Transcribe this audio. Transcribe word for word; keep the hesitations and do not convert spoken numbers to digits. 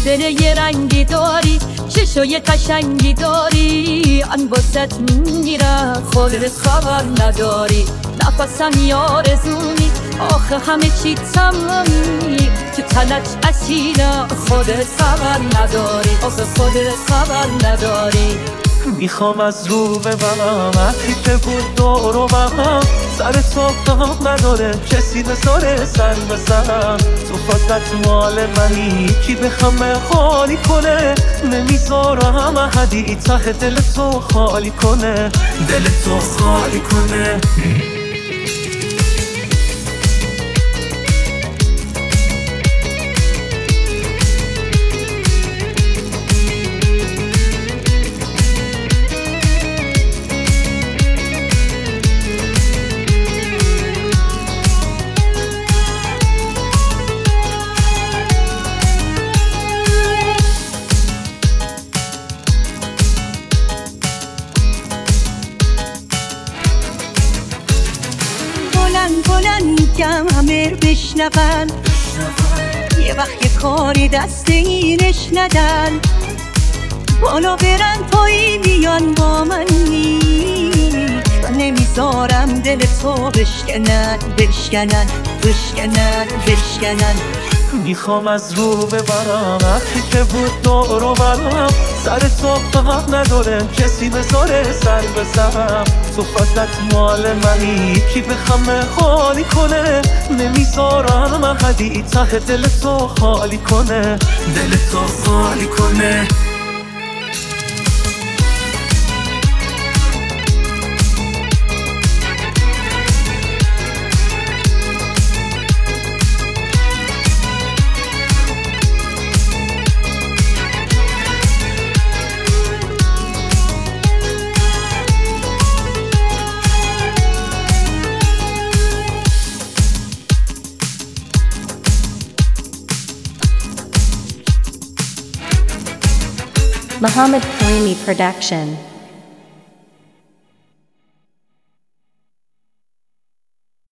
دل یه رنگی داری، چشای قشنگی داری، آن واسط میرم خودت خبر نداری. نفسم آرزومی، آخه همه چی تمامی، تو تنت اسیرم خودت خبر نداری، آخه خودت خبر نداری. میخوام از رو ببرم عطری که بود دور و برم، سر تو دام نداره کسی بذاره سر بزنم. تو فقط مال منی، کی بخوام خالی کنه، نمیذارم احدی ته دل تو خالی کنه، دل تو خالی کنه. بلند میگم همه رو بشنون، یه وقت یه کاری دست اینش ندن، بالا برن پایی بیان با من نیست، و نمیذارم دل تو بشکنن بشکنن بشکنن بشکنن. میخوام از رو ببرم عطری که بود دور و برم، سر تو دام نداره کسی بذاره سر بزنم. تو فقط مال منی، کی بخوام خالی کنه، نمیذارم احدی ته دل تو خالی کنه، دل تو خالی کنه. Muhammad Karimi Production.